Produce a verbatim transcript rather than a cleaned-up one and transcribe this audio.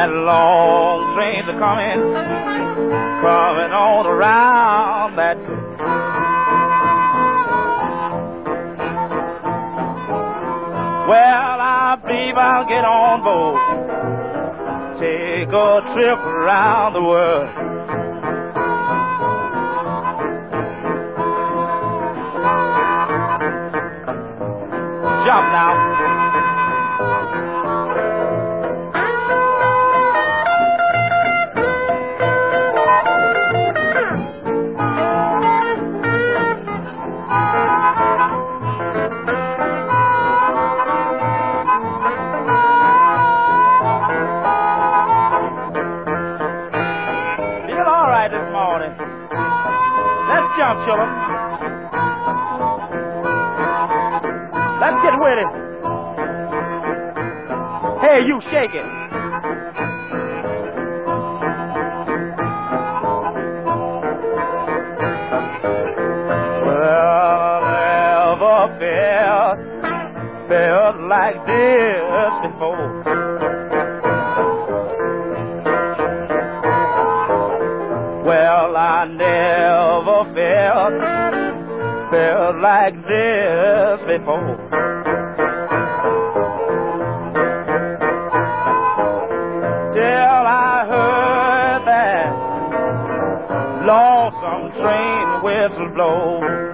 that long train's a coming, coming on around that. Well, I believe I'll get on board, take a trip around the world. Jump now. Jump, children. Let's get with it. Hey, you shake it. Well, I never felt, felt like this before. Well, I never felt, felt like this before. Till I heard that lonesome train whistle blow.